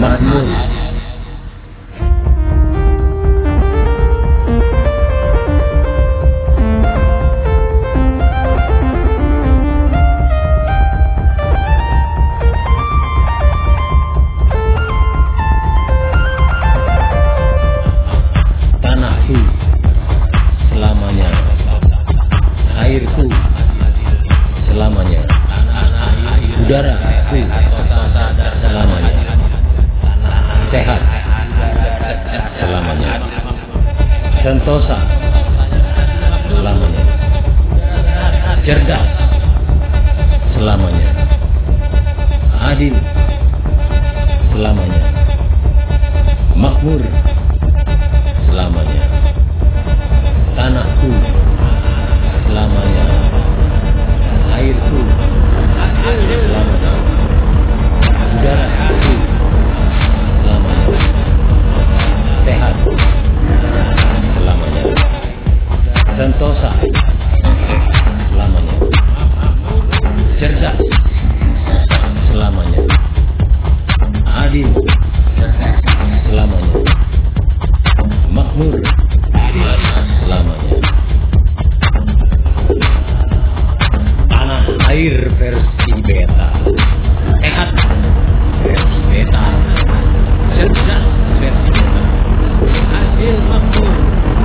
makmur. Tanahku selamanya, airku selamanya, udaraku selamanya, sehat selamanya, sentosa selamanya, cerdas selamanya, adil selamanya, makmur selamanya, tanahku selamanya, airku selamanya, udaraku selamanya, sehat selamanya, sentosa selamanya, cerdas selamanya, adil selamanya, makmur selamanya. Tanah air versi beta, sehat versi beta, cerdas versi beta, adil makmur,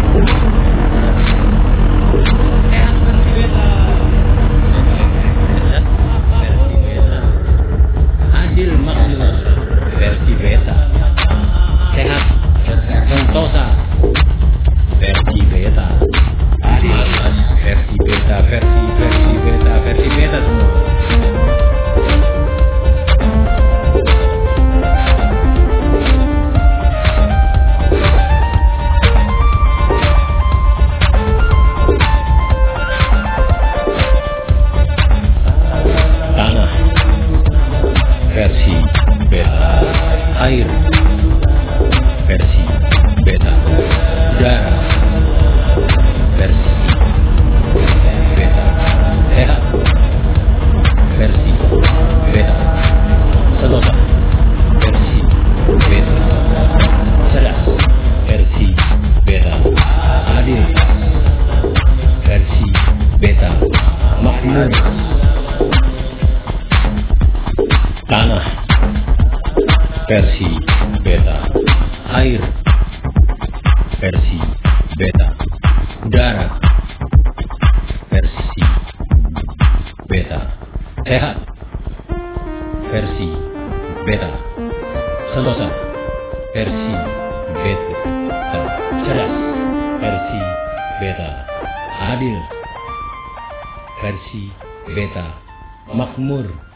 sehat versi beta, cerdas versi beta, adil makmur versi beta, sehat sentosa versi beta, adil versi beta, versi beta, versi beta semua. Tanah versi beta, air versi beta, udara versi beta, sehat versi beta, sentosa versi beta, cerdas versi beta, adil versi beta, makmur. Tanah versi beta, air versi beta, udara versi beta, sehat versi beta, sentosa versi beta, cerdas versi beta, adil versi beta, makmur.